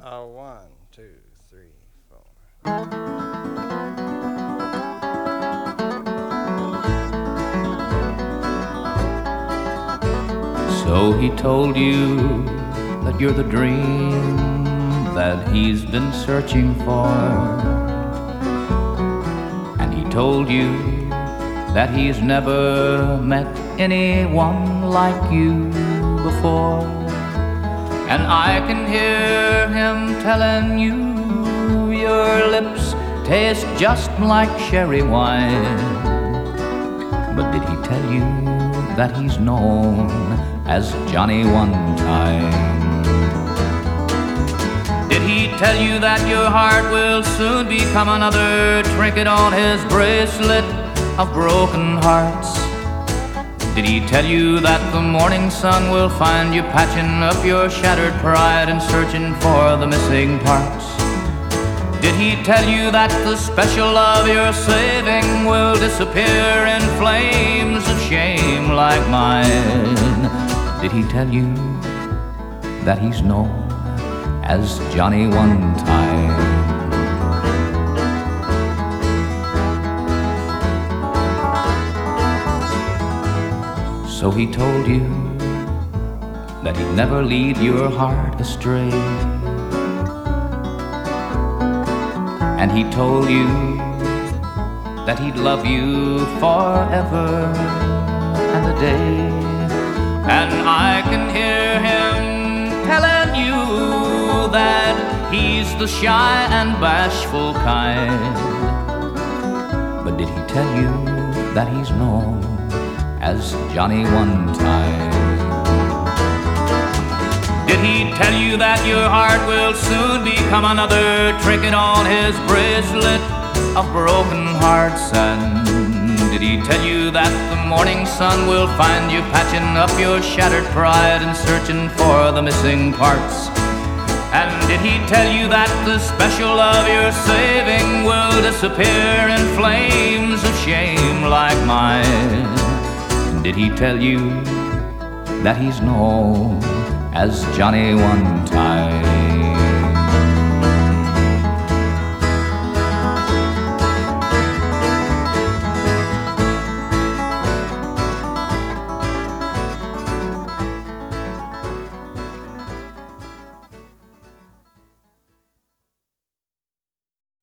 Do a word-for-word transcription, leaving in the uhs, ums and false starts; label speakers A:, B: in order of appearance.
A: Uh, one, two, three, four.
B: So he told you that you're the dream that he's been searching for. And he told you that he's never met anyone like you before. And I can hear him telling you your lips taste just like sherry wine. But did he tell you that he's known as Johnny One Time? Did he tell you that your heart will soon become another trinket on his bracelet of broken hearts? Did he tell you that the morning sun will find you patching up your shattered pride and searching for the missing parts? Did he tell you that the special love you're saving will disappear in flames of shame like mine? Did he tell you that he's known as Johnny One Time? So he told you that he'd never lead your heart astray. And he told you that he'd love you forever and a day. And I can hear him telling you that he's the shy and bashful kind. But did he tell you that he's known as Johnny One Time? Did he tell you that your heart will soon become another trinket on his bracelet of broken hearts? And did he tell you that the morning sun will find you patching up your shattered pride and searching for the missing parts? And did he tell you that the special love you're saving will disappear in flames of shame like mine? Did he tell you that he's known as Johnny One Time?